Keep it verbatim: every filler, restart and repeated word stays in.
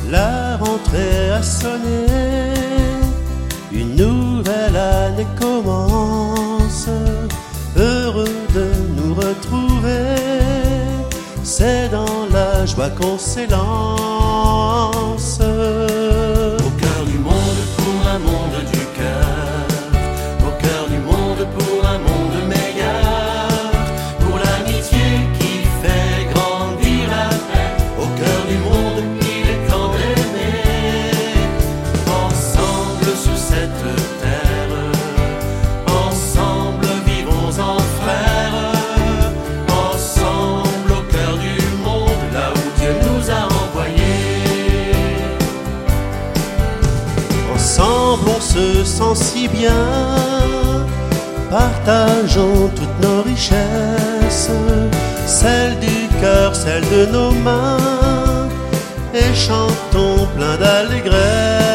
La rentrée a sonné, une nouvelle année commence. Heureux de nous retrouver, c'est dans la joie qu'on s'élance. Au cœur du monde pour un monde du cœur, au cœur du monde pour un monde meilleur, pour l'amitié qui fait grandir la paix. Au cœur du monde il est temps d'aimer, ensemble sur cette terre, ensemble vivons en frères, ensemble au cœur du monde, là où Dieu nous a envoyés. Ensemble on se sent si bien, partageons toutes nos richesses, celles du cœur, celles de nos mains, et chantons plein d'allégresse.